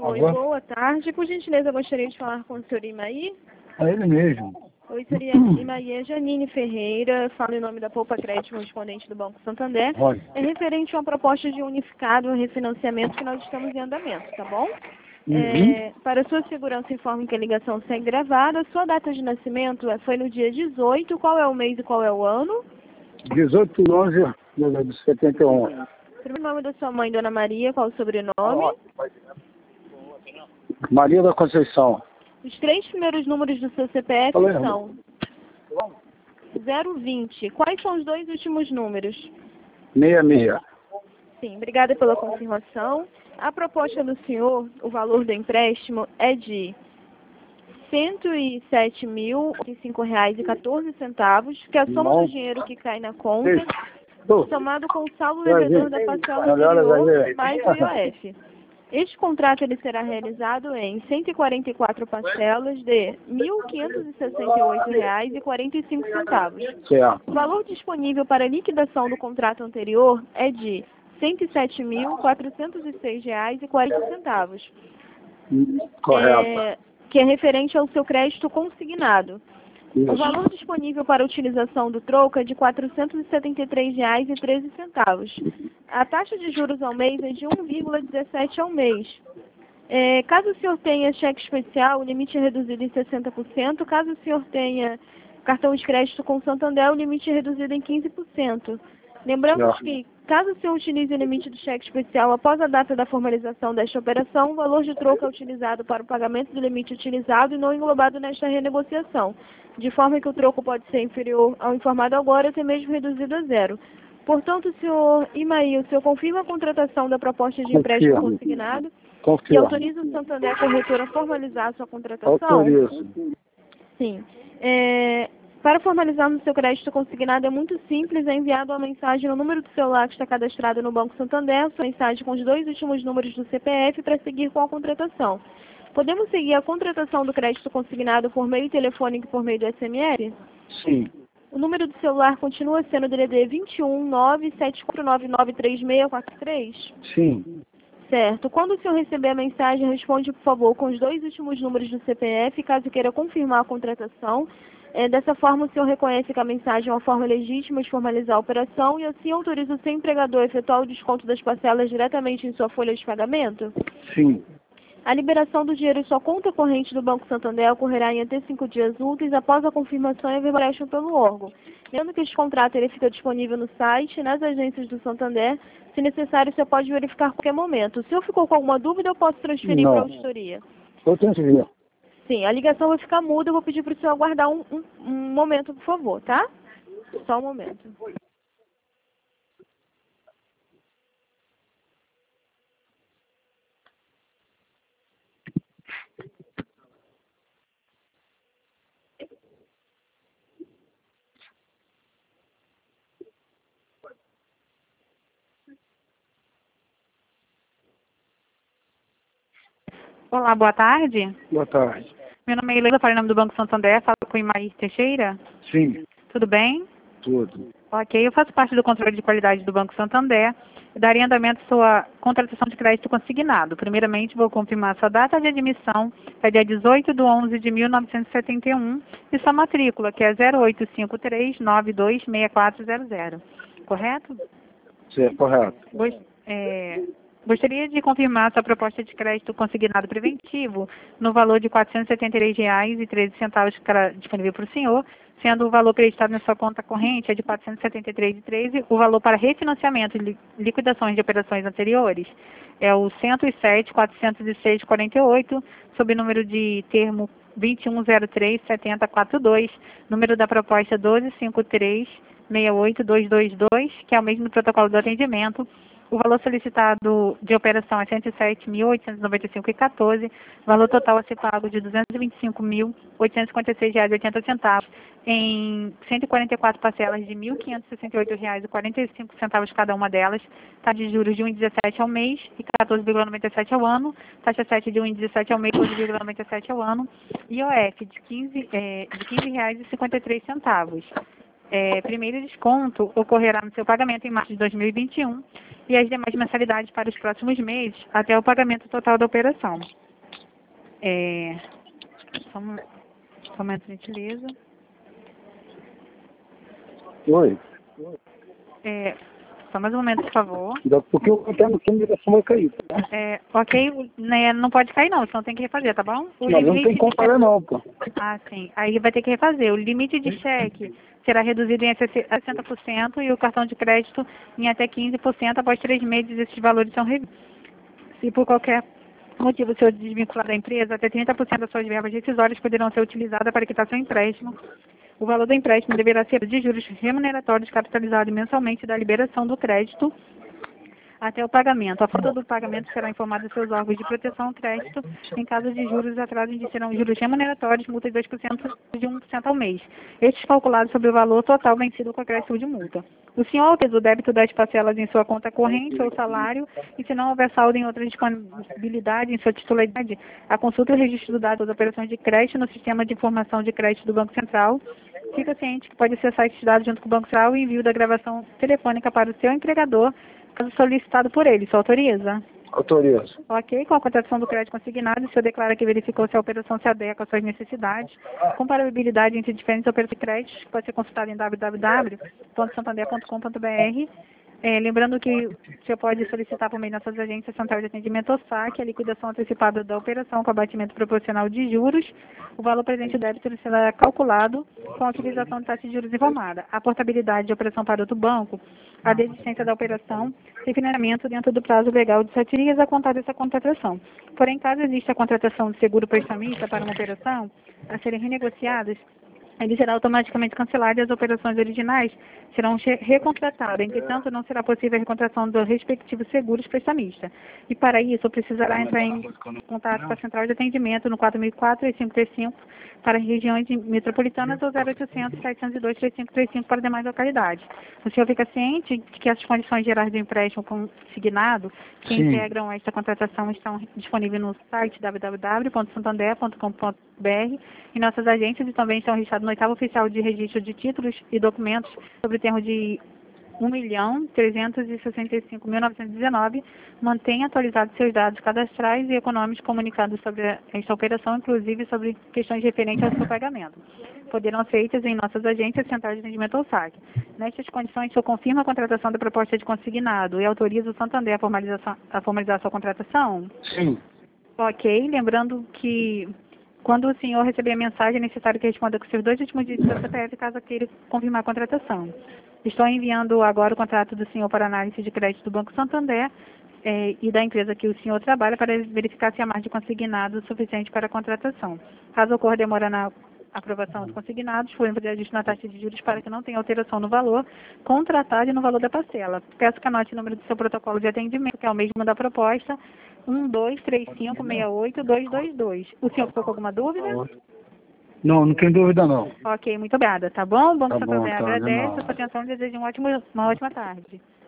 Oi, boa tarde. Por gentileza, eu gostaria de falar com o senhor Imaí. É ele mesmo. Oi, senhor Imaí, é Janine Ferreira, falo em nome da Poupa Crédito, correspondente do Banco Santander. Olha. É referente a uma proposta de unificado refinanciamento que nós estamos em andamento, tá bom? Para sua segurança, informo que a ligação segue gravada. Sua data de nascimento foi no dia 18. Qual é o mês e qual é o ano? 18/11 de 71. Primeiro nome da sua mãe, Dona Maria, qual o sobrenome? Maria da Conceição. Os 3 primeiros números do seu CPF são 020. Quais são os 2 últimos números? 66. Sim, obrigada pela confirmação. A proposta do senhor, o valor do empréstimo é de R$ 107.005,14, que é a soma do dinheiro que cai na conta, somado com o saldo devedor da parcela anterior, mais o IOF. Este contrato ele será realizado em 144 parcelas de R$ 1.568,45. Certo. O valor disponível para liquidação do contrato anterior é de R$ 107.406,40. Correto. Que é referente ao seu crédito consignado. Isso. O valor disponível para utilização do troco é de R$ 473,13. A taxa de juros ao mês é de 1,17 ao mês. Caso o senhor tenha cheque especial, o limite é reduzido em 60%. Caso o senhor tenha cartão de crédito com Santander, o limite é reduzido em 15%. Lembramos que, caso o senhor utilize o limite do cheque especial após a data da formalização desta operação, o valor de troco é utilizado para o pagamento do limite utilizado e não englobado nesta renegociação, de forma que o troco pode ser inferior ao informado agora, até mesmo reduzido a zero. Portanto, senhor Imaí, o senhor confirma a contratação da proposta de empréstimo consignado e autoriza o Santander Corretora a formalizar a sua contratação? Autorizo. Sim. Para formalizarmos o seu crédito consignado é muito simples, é enviado uma mensagem no número do celular que está cadastrado no Banco Santander, sua mensagem com os 2 últimos números do CPF para seguir com a contratação. Podemos seguir a contratação do crédito consignado por meio telefônico e por meio do SMS? Sim. O número do celular continua sendo o DDD 21 974993643? Sim. Certo. Quando o senhor receber a mensagem, responde, por favor, com os 2 últimos números do CPF, caso queira confirmar a contratação. Dessa forma, o senhor reconhece que a mensagem é uma forma legítima de formalizar a operação e assim autoriza o seu empregador a efetuar o desconto das parcelas diretamente em sua folha de pagamento? Sim. A liberação do dinheiro em sua conta corrente do Banco Santander ocorrerá em até 5 dias úteis após a confirmação e a verbalização pelo órgão. Lembrando que este contrato ele fica disponível no site, nas agências do Santander. Se necessário, você pode verificar a qualquer momento. Se o senhor ficou com alguma dúvida, eu posso transferir para a auditoria. Eu transfiro. Sim, a ligação vai ficar muda, eu vou pedir para o senhor aguardar um momento, por favor, tá? Só um momento. Olá, boa tarde. Boa tarde. Meu nome é Helena, falo em nome do Banco Santander, falo com o Imaí Teixeira. Sim. Tudo bem? Tudo. Ok, eu faço parte do controle de qualidade do Banco Santander. Daria andamento à sua contratação de crédito consignado. Primeiramente, vou confirmar sua data de admissão, é dia 18/11/1971, e sua matrícula, que é 0853926400. Correto? Sim, correto. Gostaria de confirmar sua proposta de crédito consignado preventivo no valor de R$ 473,13 que estará disponível para o senhor, sendo o valor creditado na sua conta corrente é de R$ 473,13, o valor para refinanciamento e liquidações de operações anteriores é o 107.406,48, sob número de termo 21037042, número da proposta 1253682222, que é o mesmo do protocolo do atendimento. O valor solicitado de operação é R$ 107.895,14, valor total a ser pago de R$ 225.856,80, em 144 parcelas de R$ 1.568,45 cada uma delas, taxa de juros de 1,17 ao mês e 14,97 ao ano, taxa 7 de 1,17 ao mês e 12,97 ao ano, IOF de R$ 15,53. Primeiro desconto ocorrerá no seu pagamento em março de 2021 e as demais mensalidades para os próximos meses até o pagamento total da operação. Só um momento, gentileza. Oi. Só mais um momento, por favor. Porque eu estou no fundo da vai cair. Tá? Ok, né, não pode cair não, senão tem que refazer, tá bom? Não tem como parar não, pô. Ah, sim. Aí vai ter que refazer. O limite de cheque será reduzido em 60% e o cartão de crédito em até 15%. Após 3 meses, esses valores são revistos. Se por qualquer motivo o senhor desvincular da empresa, até 30% das suas verbas rescisórias poderão ser utilizadas para quitar seu empréstimo. O valor do empréstimo deverá ser de juros remuneratórios capitalizado mensalmente da liberação do crédito até o pagamento. A falta do pagamento será informada aos seus órgãos de proteção ao crédito. Em caso de juros, atrasos serão juros remuneratórios, multa de 2% de 1% ao mês. Estes calculados sobre o valor total vencido com acréscimo de multa. O senhor fez o débito das parcelas em sua conta corrente ou salário, e se não houver saldo em outra disponibilidade em sua titularidade, a consulta e o registro do dado das operações de crédito no Sistema de Informação de Crédito do Banco Central. Fica ciente que pode acessar esses dados junto com o Banco Central e envio da gravação telefônica para o seu empregador, caso solicitado por ele. Isso autoriza? Autorizo. Ok, com a contratação do crédito consignado, o senhor declara que verificou se a operação se adequa às suas necessidades. Comparabilidade entre diferentes operações de crédito, que pode ser consultada em www.santander.com.br. Lembrando que o senhor pode solicitar por meio de nossas agências Central de Atendimento ao SAC a liquidação antecipada da operação com abatimento proporcional de juros. O valor presente do débito será calculado com a utilização de taxa de juros informada. A portabilidade de operação para outro banco, a desistência da operação e financiamento dentro do prazo legal de 7 dias a contar dessa contratação. Porém, caso exista a contratação de seguro prestamista para uma operação a serem renegociadas, ele será automaticamente cancelado e as operações originais serão recontratadas. Entretanto, não será possível a recontratação dos respectivos seguros prestamista. E para isso, precisará entrar em contato com a Central de Atendimento no 4004-3535 para regiões metropolitanas ou 0800-702-3535 para demais localidades. O senhor fica ciente de que as condições gerais do empréstimo consignado que integram esta contratação estão disponíveis no site www.santander.com.br e nossas agências e também estão registradas no oitavo oficial de registro de títulos e documentos sobre o termo de 1.365.919, mantenha atualizados seus dados cadastrais e econômicos comunicados sobre esta operação, inclusive sobre questões referentes ao seu pagamento. Poderão ser feitas em nossas agências Central de Atendimento ao SAC. Nestas condições, o senhor confirma a contratação da proposta de consignado e autoriza o Santander a formalizar sua contratação? Sim. Ok, lembrando que quando o senhor receber a mensagem, é necessário que responda com seus 2 últimos dígitos da CPF, caso queira confirmar a contratação. Estou enviando agora o contrato do senhor para análise de crédito do Banco Santander e da empresa que o senhor trabalha para verificar se há margem de consignado suficiente para a contratação. Caso ocorra demora na aprovação dos consignados, foi fazer ajuste na taxa de juros para que não tenha alteração no valor contratado e no valor da parcela. Peço que anote o número do seu protocolo de atendimento, que é o mesmo da proposta, 1235682222. O senhor ficou com alguma dúvida? Não, não tem dúvida não. Ok, muito obrigada, tá bom? Banco Tá bom, Santander tá, de agradece nada. a sua atenção e desejo uma ótima tarde.